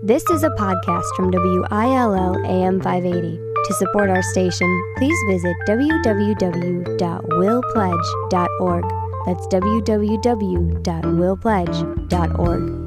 This is a podcast from WILL AM 580. To support our station, please visit www.willpledge.org. That's www.willpledge.org.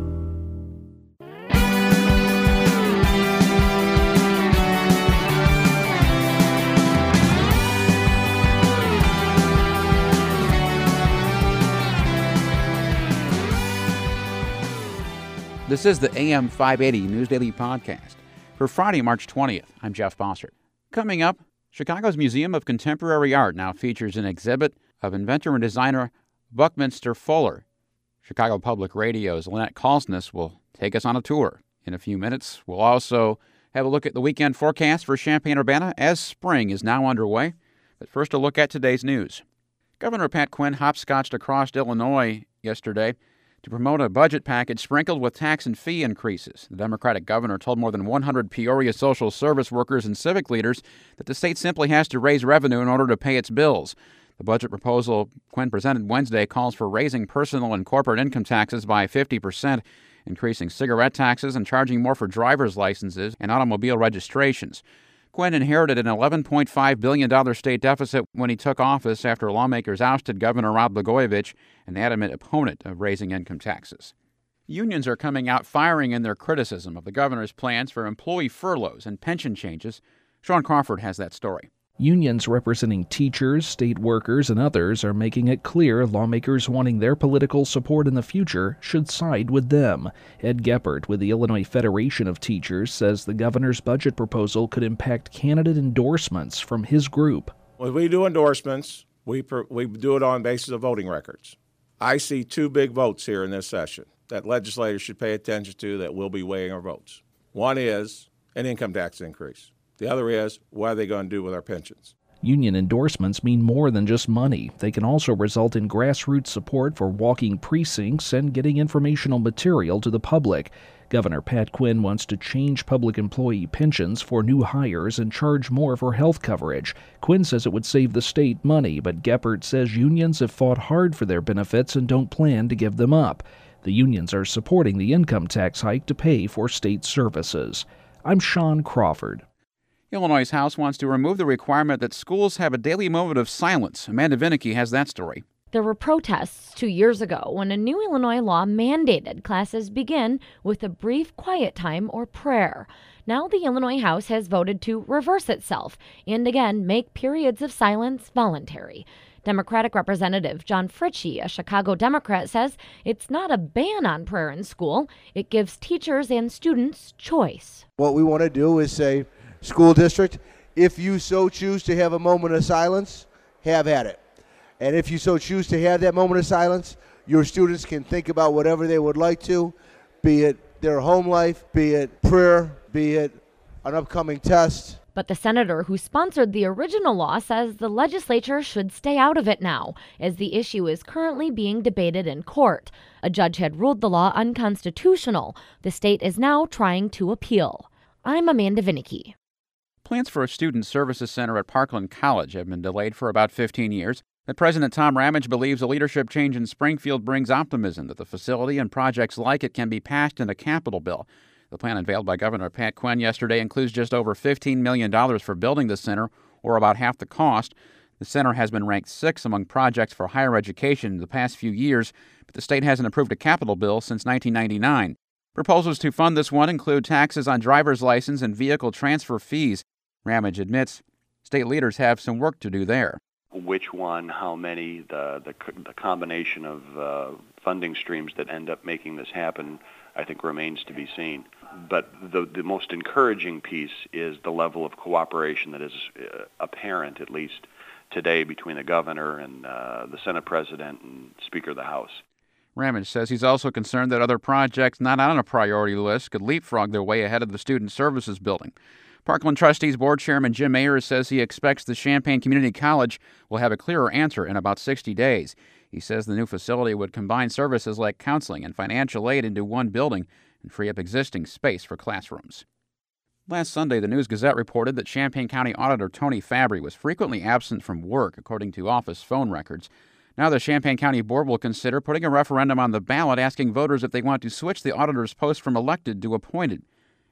This is the AM 580 News Daily Podcast for Friday, March 20th. I'm Jeff Bossert. Coming up, Chicago's Museum of Contemporary Art now features an exhibit of inventor and designer Buckminster Fuller. Chicago Public Radio's Lynette Kalsness will take us on a tour. In a few minutes, we'll also have a look at the weekend forecast for Champaign-Urbana as spring is now underway. But first, a look at today's news. Governor Pat Quinn hopscotched across Illinois yesterday to promote a budget package sprinkled with tax and fee increases. The Democratic governor told more than 100 Peoria social service workers and civic leaders that the state simply has to raise revenue in order to pay its bills. The budget proposal Quinn presented Wednesday calls for raising personal and corporate income taxes by 50%, increasing cigarette taxes, and charging more for driver's licenses and automobile registrations. Quinn inherited an $11.5 billion state deficit when he took office after lawmakers ousted Governor Rod Blagojevich, an adamant opponent of raising income taxes. Unions are coming out firing in their criticism of the governor's plans for employee furloughs and pension changes. Sean Crawford has that story. Unions representing teachers, state workers, and others are making it clear lawmakers wanting their political support in the future should side with them. Ed Geppert with the Illinois Federation of Teachers says the governor's budget proposal could impact candidate endorsements from his group. When we do endorsements, we do it on basis of voting records. I see two big votes here in this session that legislators should pay attention to that will be weighing our votes. One is an income tax increase. The other is, what are they going to do with our pensions? Union endorsements mean more than just money. They can also result in grassroots support for walking precincts and getting informational material to the public. Governor Pat Quinn wants to change public employee pensions for new hires and charge more for health coverage. Quinn says it would save the state money, but Geppert says unions have fought hard for their benefits and don't plan to give them up. The unions are supporting the income tax hike to pay for state services. I'm Sean Crawford. Illinois' House wants to remove the requirement that schools have a daily moment of silence. Amanda Vinicky has that story. There were protests 2 years ago when a new Illinois law mandated classes begin with a brief quiet time or prayer. Now the Illinois House has voted to reverse itself and again make periods of silence voluntary. Democratic Representative John Fritchie, a Chicago Democrat, says it's not a ban on prayer in school. It gives teachers and students choice. What we want to do is say, school district, if you so choose to have a moment of silence, have at it. And if you so choose to have that moment of silence, your students can think about whatever they would like to, be it their home life, be it prayer, be it an upcoming test. But the senator who sponsored the original law says the legislature should stay out of it now, as the issue is currently being debated in court. A judge had ruled the law unconstitutional. The state is now trying to appeal. I'm Amanda Vinicky. Plans for a student services center at Parkland College have been delayed for about 15 years. But President Tom Ramage believes a leadership change in Springfield brings optimism that the facility and projects like it can be passed in a capital bill. The plan unveiled by Governor Pat Quinn yesterday includes just over $15 million for building the center, or about half the cost. The center has been ranked 6th among projects for higher education in the past few years, but the state hasn't approved a capital bill since 1999. Proposals to fund this one include taxes on driver's license and vehicle transfer fees. Ramage admits state leaders have some work to do there. Which one, how many, the combination of funding streams that end up making this happen, I think remains to be seen. But the most encouraging piece is the level of cooperation that is apparent, at least today, between the governor and the Senate President and Speaker of the House. Ramage says he's also concerned that other projects not on a priority list could leapfrog their way ahead of the Student Services Building. Parkland Trustees Board Chairman Jim Ayers says he expects the Champaign Community College will have a clearer answer in about 60 days. He says the new facility would combine services like counseling and financial aid into one building and free up existing space for classrooms. Last Sunday, the News-Gazette reported that Champaign County Auditor Tony Fabry was frequently absent from work, according to office phone records. Now the Champaign County Board will consider putting a referendum on the ballot asking voters if they want to switch the auditor's post from elected to appointed.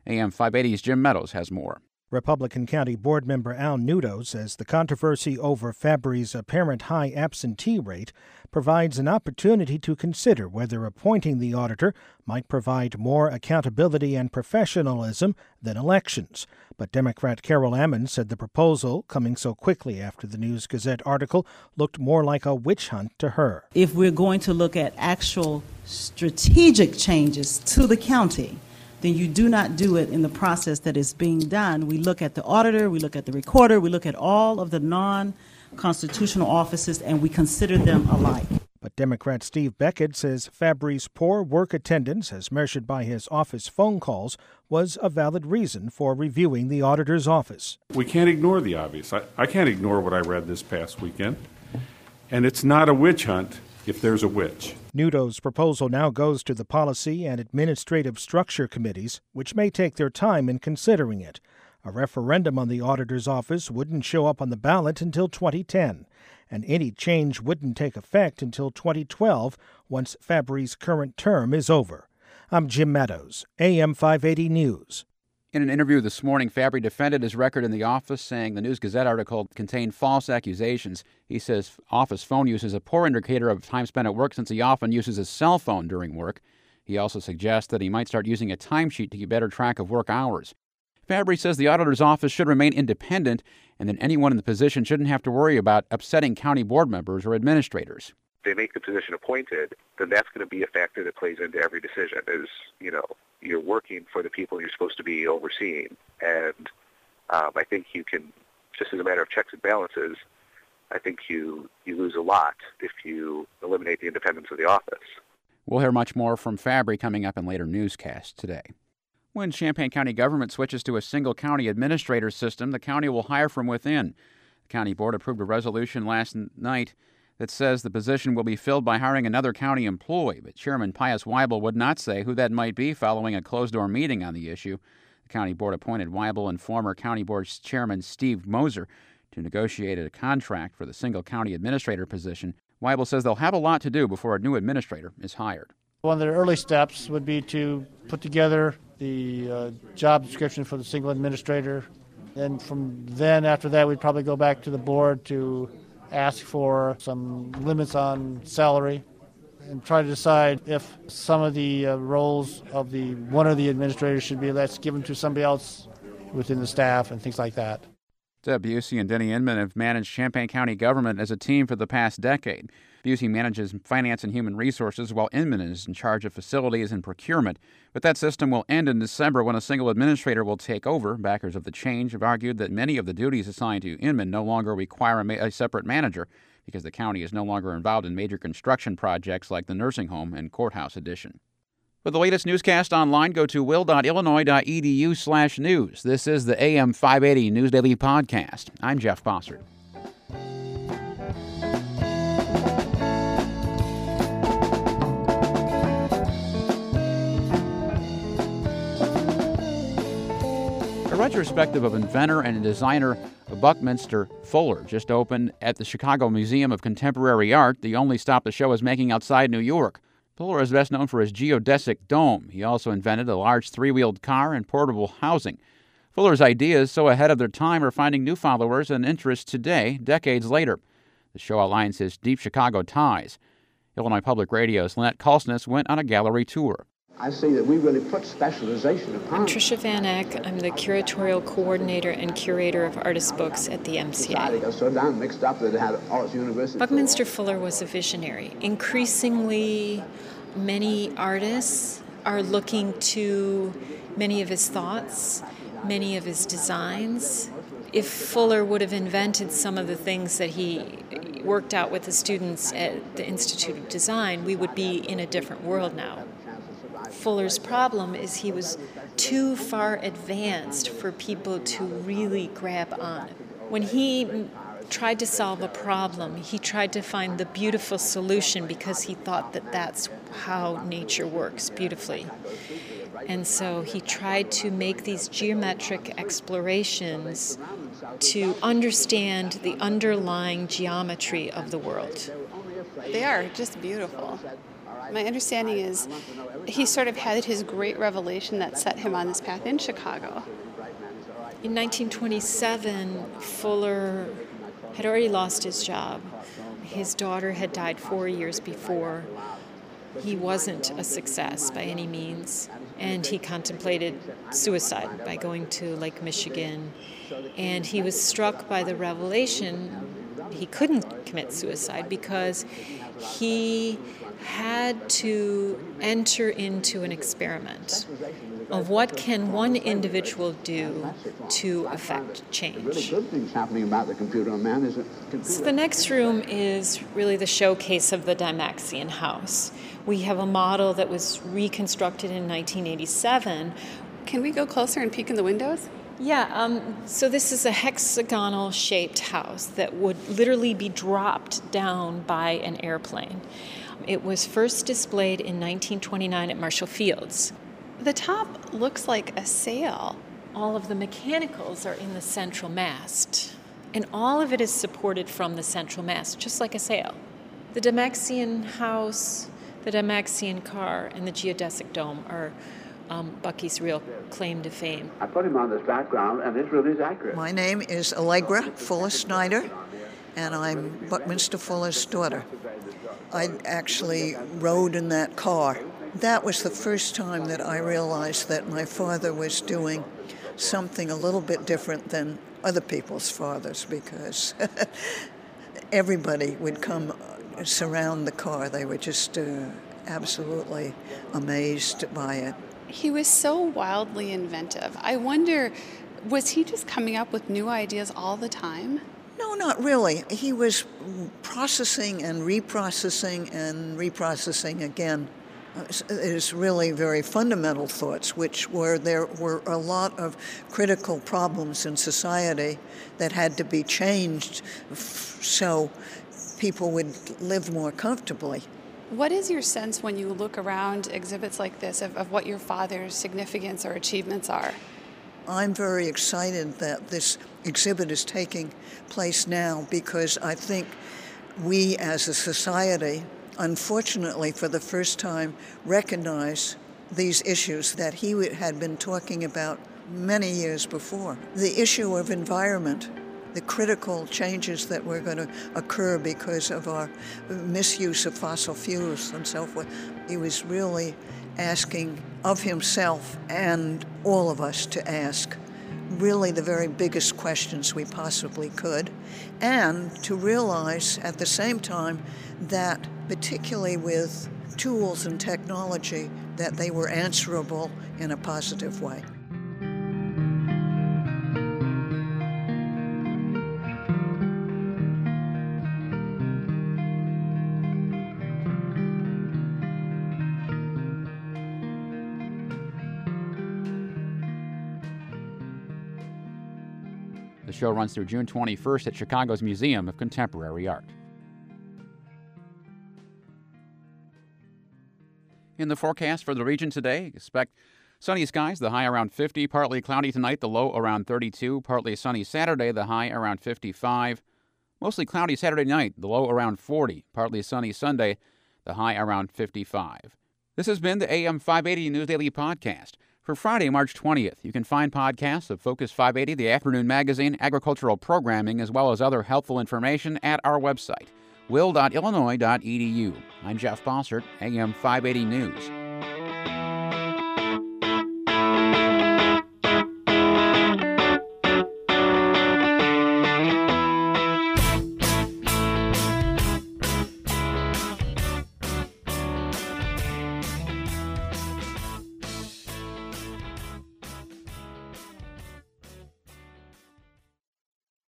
AM 580's Jim Meadows has more. Republican County Board member Al Nudo says the controversy over Fabry's apparent high absentee rate provides an opportunity to consider whether appointing the auditor might provide more accountability and professionalism than elections. But Democrat Carol Ammon said the proposal, coming so quickly after the News-Gazette article, looked more like a witch hunt to her. If we're going to look at actual strategic changes to the county, then you do not do it in the process that is being done. We look at the auditor, we look at the recorder, we look at all of the non-constitutional offices, and we consider them alike. But Democrat Steve Beckett says Fabry's poor work attendance, as measured by his office phone calls, was a valid reason for reviewing the auditor's office. We can't ignore the obvious. I can't ignore what I read this past weekend. And it's not a witch hunt if there's a witch. Nudo's proposal now goes to the Policy and Administrative Structure Committees, which may take their time in considering it. A referendum on the auditor's office wouldn't show up on the ballot until 2010, and any change wouldn't take effect until 2012, once Fabry's current term is over. I'm Jim Meadows, AM 580 News. In an interview this morning, Fabry defended his record in the office, saying the News-Gazette article contained false accusations. He says office phone use is a poor indicator of time spent at work since he often uses his cell phone during work. He also suggests that he might start using a timesheet to keep better track of work hours. Fabry says the auditor's office should remain independent and that anyone in the position shouldn't have to worry about upsetting county board members or administrators. If they make the position appointed, then that's going to be a factor that plays into every decision is, you're working for the people you're supposed to be overseeing. And I think you can, just as a matter of checks and balances, I think you lose a lot if you eliminate the independence of the office. We'll hear much more from Fabry coming up in later newscasts today. When Champaign County government switches to a single county administrator system, the county will hire from within. The county board approved a resolution last night that says the position will be filled by hiring another county employee, but Chairman Pius Weibel would not say who that might be following a closed-door meeting on the issue. The county board appointed Weibel and former county board chairman Steve Moser to negotiate a contract for the single county administrator position. Weibel says they'll have a lot to do before a new administrator is hired. One of the early steps would be to put together the job description for the single administrator. And after that, we'd probably go back to the board to ask for some limits on salary and try to decide if some of the roles of one of the administrators should be given to somebody else within the staff and things like that. Deb Busey and Denny Inman have managed Champaign County government as a team for the past decade. Busey manages finance and human resources, while Inman is in charge of facilities and procurement. But that system will end in December when a single administrator will take over. Backers of the change have argued that many of the duties assigned to Inman no longer require a separate manager because the county is no longer involved in major construction projects like the nursing home and courthouse addition. For the latest newscast online, go to will.illinois.edu/news. This is the AM 580 News Daily Podcast. I'm Jeff Bossert. A retrospective of inventor and designer Buckminster Fuller just opened at the Chicago Museum of Contemporary Art, the only stop the show is making outside New York. Fuller is best known for his geodesic dome. He also invented a large three-wheeled car and portable housing. Fuller's ideas, so ahead of their time, are finding new followers and interest today, decades later. The show outlines his deep Chicago ties. Illinois Public Radio's Lynette Kalsness went on a gallery tour. I see that we really put specialization upon. I'm Tricia Van Eck. I'm the curatorial coordinator and curator of artist books at the MCA. Buckminster Fuller was a visionary. Increasingly, many artists are looking to many of his thoughts, many of his designs. If Fuller would have invented some of the things that he worked out with the students at the Institute of Design, we would be in a different world now. Fuller's problem is he was too far advanced for people to really grab on. When he tried to solve a problem, he tried to find the beautiful solution because he thought that that's how nature works beautifully. And so he tried to make these geometric explorations to understand the underlying geometry of the world. They are just beautiful. My understanding is he sort of had his great revelation that set him on this path in Chicago. In 1927, Fuller had already lost his job. His daughter had died 4 years before. He wasn't a success by any means, and he contemplated suicide by going to Lake Michigan. And he was struck by the revelation he couldn't commit suicide because he had to enter into an experiment of what can one individual do to affect change. Really good things happening about the computer man, is it? So the next room is really the showcase of the Dymaxion house. We have a model that was reconstructed in 1987. Can we go closer and peek in the windows? Yeah, so this is a hexagonal-shaped house that would literally be dropped down by an airplane. It was first displayed in 1929 at Marshall Fields. The top looks like a sail. All of the mechanicals are in the central mast, and all of it is supported from the central mast, just like a sail. The Dymaxion house, the Dymaxion car, and the geodesic dome are Bucky's real claim to fame. I put him on this background, and it really is accurate. My name is Allegra Fuller Snyder, and I'm Buckminster Fuller's daughter. I actually rode in that car. That was the first time that I realized that my father was doing something a little bit different than other people's fathers, because everybody would come surround the car. They were just absolutely amazed by it. He was so wildly inventive. I wonder, was he just coming up with new ideas all the time? No, not really. He was processing and reprocessing again. It is really very fundamental thoughts, which were there were a lot of critical problems in society that had to be changed so people would live more comfortably. What is your sense when you look around exhibits like this of what your father's significance or achievements are? I'm very excited that this exhibit is taking place now because I think we as a society, unfortunately for the first time, recognize these issues that he had been talking about many years before. The issue of environment, the critical changes that were going to occur because of our misuse of fossil fuels and so forth. He was really asking of himself and all of us to ask really the very biggest questions we possibly could, and to realize at the same time that particularly with tools and technology that they were answerable in a positive way. The show runs through June 21st at Chicago's Museum of Contemporary Art. In the forecast for the region today, expect sunny skies, the high around 50, partly cloudy tonight, the low around 32, partly sunny Saturday, the high around 55, mostly cloudy Saturday night, the low around 40, partly sunny Sunday, the high around 55. This has been the AM 580 News Daily Podcast. For Friday, March 20th, you can find podcasts of Focus 580, the afternoon magazine, agricultural programming, as well as other helpful information at our website, will.illinois.edu. I'm Jeff Bossert, AM 580 News.